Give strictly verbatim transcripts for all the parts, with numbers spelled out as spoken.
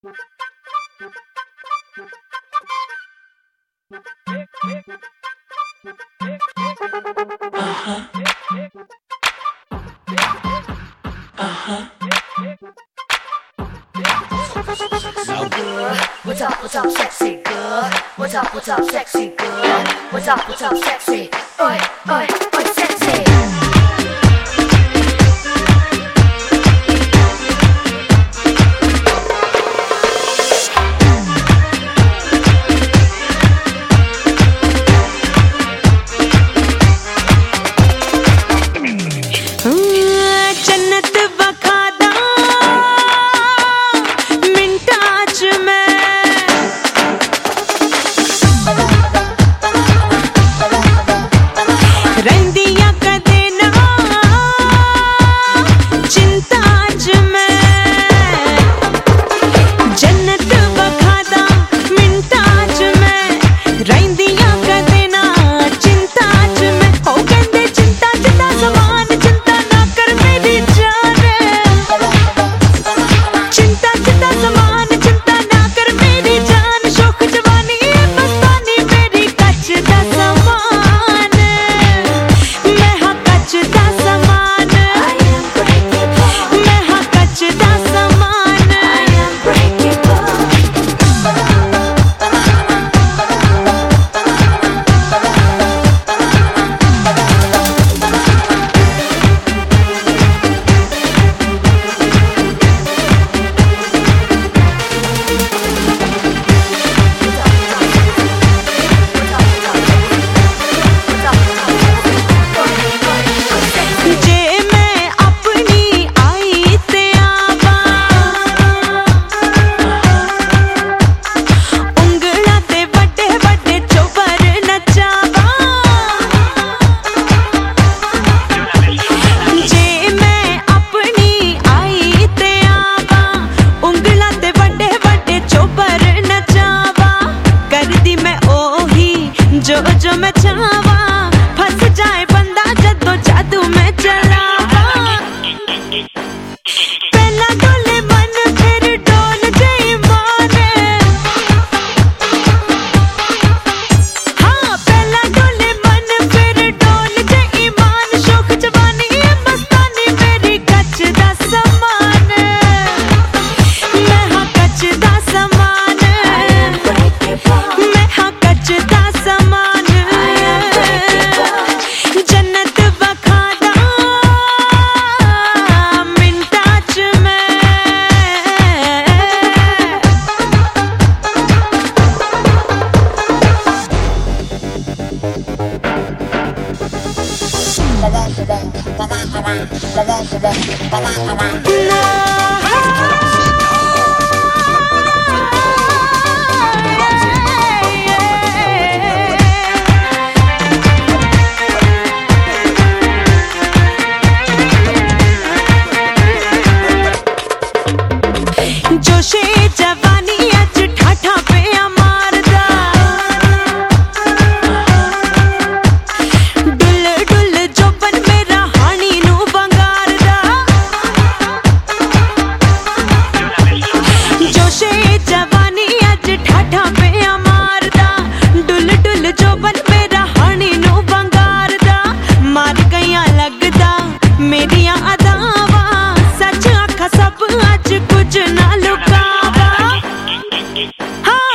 What's up, what's up, sexy girl? What's up, what's up, sexy girl? What's up, what's up, sexy? Oi, oi, oi, sexy. जो जो मैं चाहवा फंस जाए बंदा जदों जादू में चलावा पहला डोले मन फिर डोल जाए मान हाँ पहला डोले मन फिर डोल जाए मान शौक जवानी मस्तानी मेरी कच दा समान मैं हाँ कच दा समान मैं हाँ कच दा जोशे जवानी अज ठाठा पे मारदा डुल डुल जोबन मेरा हानी नू बंगारदा जोशे जवानी अज ठाठा पे मारदा डुल डुल जोबन मेरा हानी नू बंगारदा मार गईयां लगदा मेरियां अदावां सच आखा सब अज कुछ ना लुकावा हाँ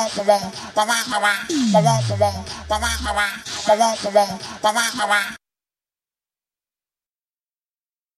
da da da da da da da da da da da da da da da